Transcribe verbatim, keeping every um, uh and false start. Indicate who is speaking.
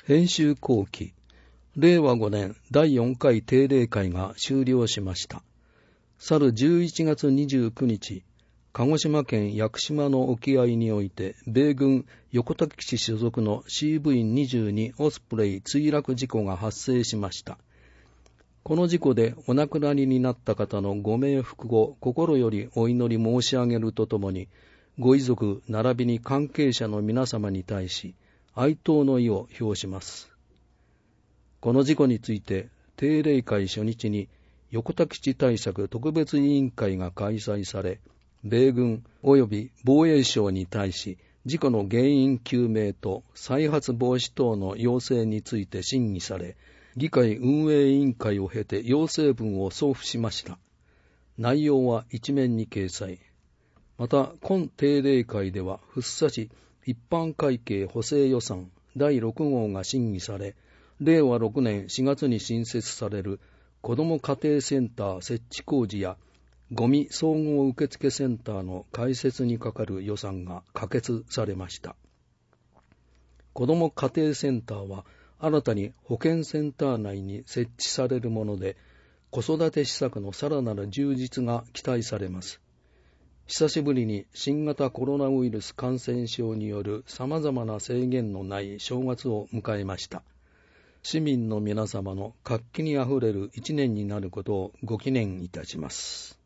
Speaker 1: 編集後期、れいわごねんだいよんかい定例会が終了しました。去るじゅういちがつにじゅうくにち、鹿児島県屋久島の沖合において、米軍横田基地所属の シーブイにじゅうに オスプレイ墜落事故が発生しました。この事故でお亡くなりになった方のご冥福を心よりお祈り申し上げるとともに、ご遺族並びに関係者の皆様に対し、哀悼の意を表します。この事故について、定例会初日に横田基地対策特別委員会が開催され、米軍及び防衛省に対し、事故の原因究明と再発防止等の要請について審議され、議会運営委員会を経て要請文を送付しました。内容は一面に掲載。また、今定例会では、福生市一般会計補正予算だいろくごうが審議され、れいわろくねんしがつに新設される子ども家庭センター設置工事やゴミ総合受付センターの開設にかかる予算が可決されました。子ども家庭センターは新たに保健センター内に設置されるもので、子育て施策のさらなる充実が期待されます。久しぶりに新型コロナウイルス感染症による様々な制限のない正月を迎えました。市民の皆様の活気にあふれる一年になることをご祈念いたします。